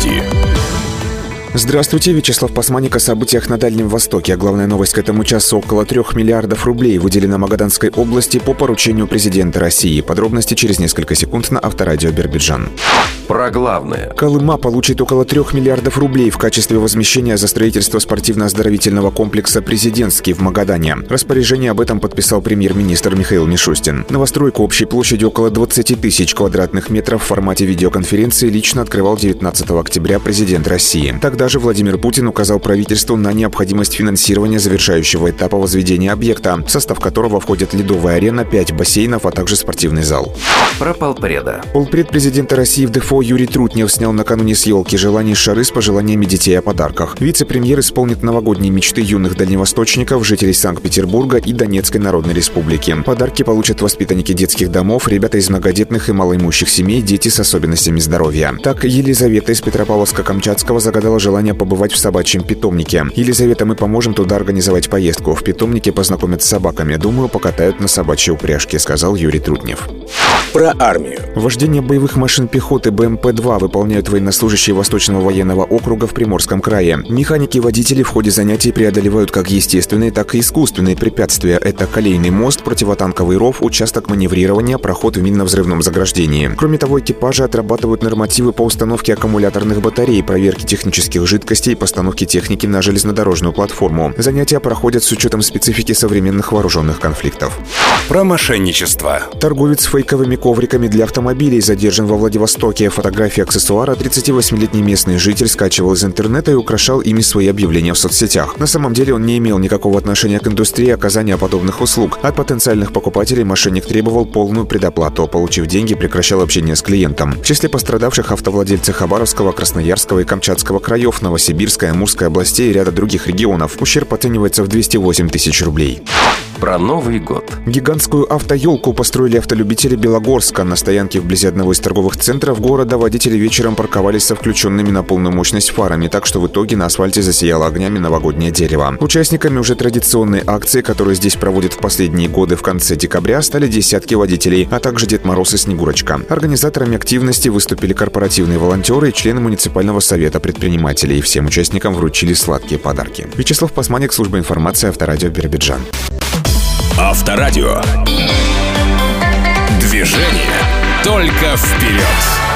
новости. Здравствуйте, Вячеслав Пасманик о событиях на Дальнем Востоке. А главная новость к этому часу: около 3 миллиардов рублей выделено Магаданской области по поручению президента России. Подробности через несколько секунд на Авторадио Биробиджан. Про главное. Колыма получит около 3 миллиардов рублей в качестве возмещения за строительство спортивно-оздоровительного комплекса «Президентский» в Магадане. Распоряжение об этом подписал премьер-министр Михаил Мишустин. Новостройку общей площадью около 20 тысяч квадратных метров в формате видеоконференции лично открывал 19 октября президент России. Тогда же Владимир Путин указал правительству на необходимость финансирования завершающего этапа возведения объекта, в состав которого входят ледовая арена, 5 бассейнов, а также спортивный зал. Про полпреда. Полпред президента России в ДФО Юрий Трутнев снял накануне с елки желаний шары с пожеланиями детей о подарках. Вице-премьер исполнит новогодние мечты юных дальневосточников, жителей Санкт-Петербурга и Донецкой Народной Республики. Подарки получат воспитанники детских домов, ребята из многодетных и малоимущих семей, дети с особенностями здоровья. Так, Елизавета из Петропавловска-Камчатского загадала желание побывать в собачьем питомнике. «Елизавета, мы поможем туда организовать поездку. В питомнике познакомят с собаками. Думаю, покатают на собачьей упряжке», — сказал Юрий Трутнев. Про армию. Вождение боевых машин пехоты БМП-2 выполняют военнослужащие Восточного военного округа в Приморском крае. Механики и водители в ходе занятий преодолевают как естественные, так и искусственные препятствия. Это колейный мост, противотанковый ров, участок маневрирования, проход в минно-взрывном заграждении. Кроме того, экипажи отрабатывают нормативы по установке аккумуляторных батарей, проверке технических жидкостей и постановке техники на железнодорожную платформу. Занятия проходят с учетом специфики современных вооруженных конфликтов. Про мошенничество. Торговец фейковыми ковриками для автомобилей задержан во Владивостоке. Фотографии аксессуара 38-летний местный житель скачивал из интернета и украшал ими свои объявления в соцсетях. На самом деле он не имел никакого отношения к индустрии оказания подобных услуг. От потенциальных покупателей мошенник требовал полную предоплату. Получив деньги, прекращал общение с клиентом. В числе пострадавших автовладельцы Хабаровского, Красноярского и Камчатского краев, Новосибирской, Амурской областей и ряда других регионов. Ущерб оценивается в 208 тысяч рублей. Про Новый год. Гигантскую автоелку построили автолюбители Белогорска. На стоянке вблизи одного из торговых центров города водители вечером парковались со включенными на полную мощность фарами, так что в итоге на асфальте засияло огнями новогоднее дерево. Участниками уже традиционной акции, которую здесь проводят в последние годы в конце декабря, стали десятки водителей, а также Дед Мороз и Снегурочка. Организаторами активности выступили корпоративные волонтеры и члены муниципального совета предпринимателей. Всем участникам вручили сладкие подарки. Вячеслав Пасманик, служба информации, Авторадио Биробиджан. Авторадио. Движение только вперед.